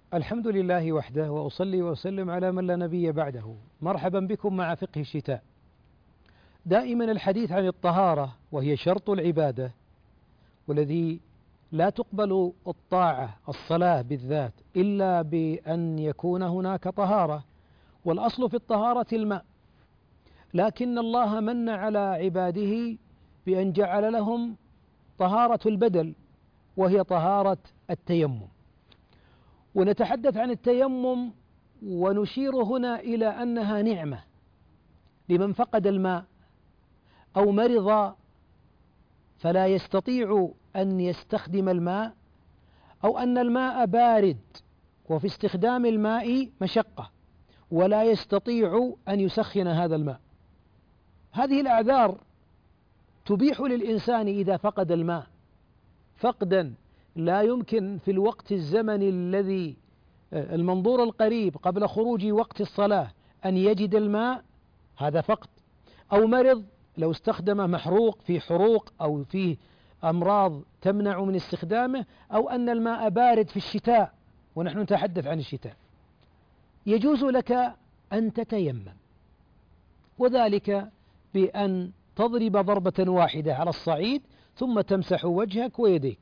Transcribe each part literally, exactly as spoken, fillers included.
الحمد لله وحده، وأصلي وأسلم على من لا نبي بعده. مرحبا بكم مع فقه الشتاء. دائما الحديث عن الطهارة، وهي شرط العبادة، والذي لا تقبل الطاعة الصلاة بالذات إلا بأن يكون هناك طهارة، والأصل في الطهارة الماء، لكن الله من على عباده بأن جعل لهم طهارة البدل، وهي طهارة التيمم. ونتحدث عن التيمم ونشير هنا إلى أنها نعمة لمن فقد الماء أو مرض فلا يستطيع أن يستخدم الماء، أو أن الماء بارد وفي استخدام الماء مشقة ولا يستطيع أن يسخن هذا الماء. هذه الأعذار تبيح للإنسان إذا فقد الماء فقدا لا يمكن في الوقت الزمني الذي المنظور القريب قبل خروج وقت الصلاة أن يجد الماء، هذا فقد. أو مرض لو استخدم محروق في حروق أو فيه أمراض تمنع من استخدامه، أو أن الماء بارد في الشتاء ونحن نتحدث عن الشتاء، يجوز لك أن تتيمم، وذلك بأن تضرب ضربة واحدة على الصعيد ثم تمسح وجهك ويديك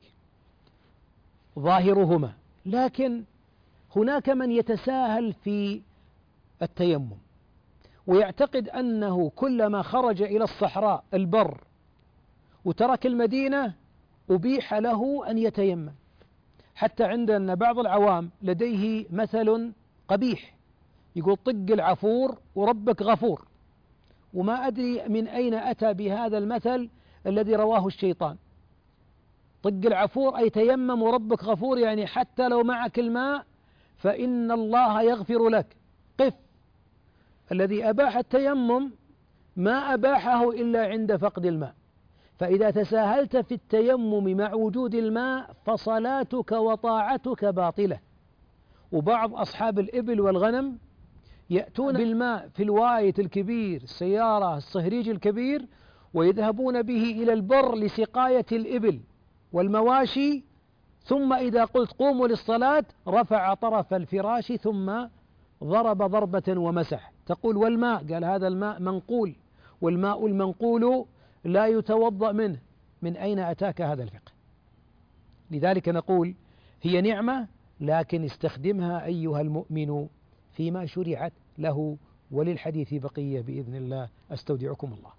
ظاهرهما. لكن هناك من يتساهل في التيمم ويعتقد أنه كلما خرج إلى الصحراء البر وترك المدينة أبيح له أن يتيمم. حتى عندنا بعض العوام لديه مثل قبيح، يقول طق العفور وربك غفور، وما أدري من أين أتى بهذا المثل الذي رواه الشيطان. طق العفور أي تيمم وربك غفور، يعني حتى لو معك الماء فإن الله يغفر لك. قف، الذي أباح التيمم ما أباحه إلا عند فقد الماء، فإذا تساهلت في التيمم مع وجود الماء فصلاتك وطاعتك باطلة. وبعض أصحاب الإبل والغنم يأتون بالماء في الوايت الكبير، السيارة الصهريج الكبير، ويذهبون به إلى البر لسقاية الإبل والمواشي، ثم إذا قلت قوموا للصلاة رفع طرف الفراش ثم ضرب ضربة ومسح. تقول والماء؟ قال هذا الماء منقول، والماء المنقول لا يتوضأ منه. من أين أتاك هذا الفقه؟ لذلك نقول هي نعمة، لكن استخدمها أيها المؤمن فيما شرعت له. وللحديث بقية بإذن الله، أستودعكم الله.